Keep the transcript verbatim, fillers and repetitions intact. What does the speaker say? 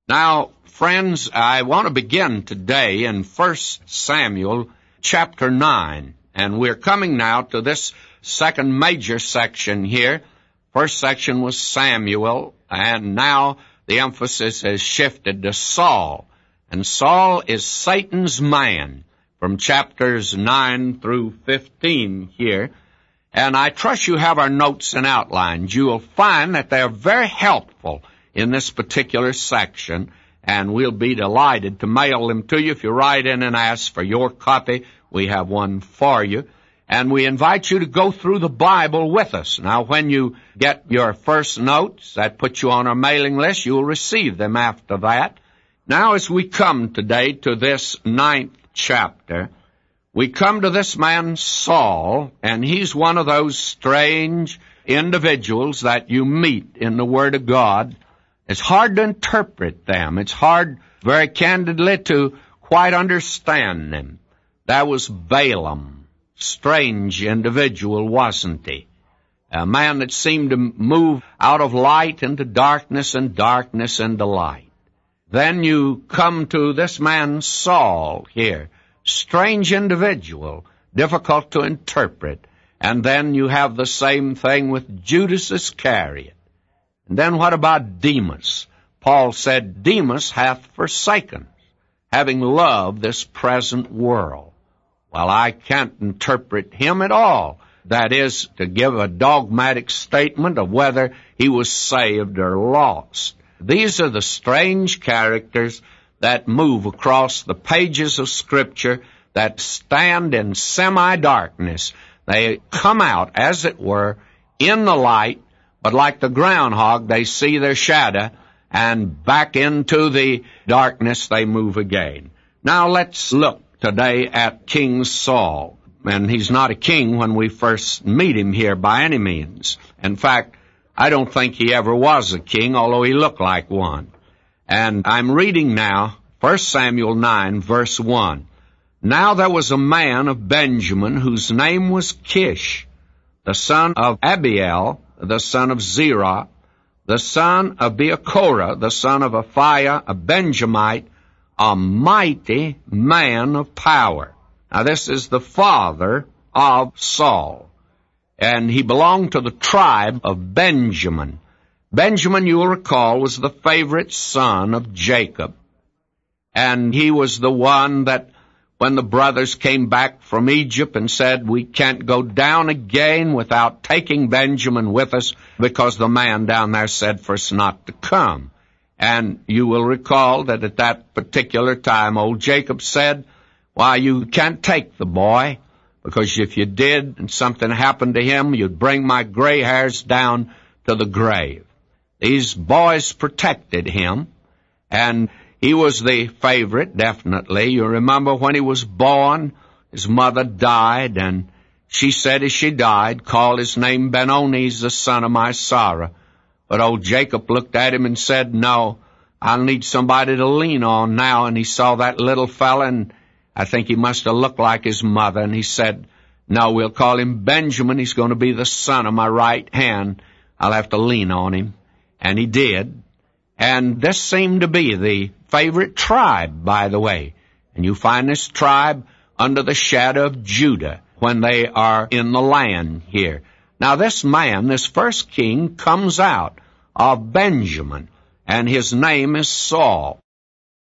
Now, friends, I want to begin today in First Samuel chapter nine, and we're coming now to this second major section here. First section was Samuel, and now the emphasis has shifted to Saul. And Saul is Satan's man from chapters nine through fifteen here. And I trust you have our notes and outlines. You will find that they are very helpful in this particular section, and we'll be delighted to mail them to you. If you write in and ask for your copy, we have one for you. And we invite you to go through the Bible with us. Now, when you get your first notes, that puts you on our mailing list. You will receive them after that. Now, as we come today to this ninth chapter, we come to this man Saul, and he's one of those strange individuals that you meet in the Word of God. It's hard to interpret them. It's hard, very candidly, to quite understand them. That was Balaam. Strange individual, wasn't he? A man that seemed to move out of light into darkness and darkness into light. Then you come to this man Saul here. Strange individual, difficult to interpret. And then you have the same thing with Judas Iscariot. And then what about Demas? Paul said, Demas hath forsaken us, having loved this present world. Well, I can't interpret him at all. That is, to give a dogmatic statement of whether he was saved or lost. These are the strange characters that move across the pages of Scripture, that stand in semi-darkness. They come out, as it were, in the light, but like the groundhog, they see their shadow, and back into the darkness they move again. Now let's look today at King Saul. And he's not a king when we first meet him here by any means. In fact, I don't think he ever was a king, although he looked like one. And I'm reading now First Samuel nine, verse one. Now there was a man of Benjamin whose name was Kish, the son of Abiel, the son of Zerah, the son of Beachorah, the son of Aphiah, a Benjamite, a mighty man of power. Now this is the father of Saul, and he belonged to the tribe of Benjamin. Benjamin, you will recall, was the favorite son of Jacob, and he was the one that when the brothers came back from Egypt and said, we can't go down again without taking Benjamin with us, because the man down there said for us not to come. And you will recall that at that particular time, old Jacob said, why, you can't take the boy, because if you did and something happened to him, you'd bring my gray hairs down to the grave. These boys protected him, and he was the favorite, definitely. You remember when he was born, his mother died, and she said as she died, called his name Benoni, the son of my sorrow. But old Jacob looked at him and said, no, I'll need somebody to lean on now. And he saw that little fella, and I think he must have looked like his mother, and he said, no, we'll call him Benjamin. He's going to be the son of my right hand. I'll have to lean on him. And he did. And this seemed to be the favorite tribe, by the way. And you find this tribe under the shadow of Judah when they are in the land here. Now this man, this first king, comes out of Benjamin, and his name is Saul.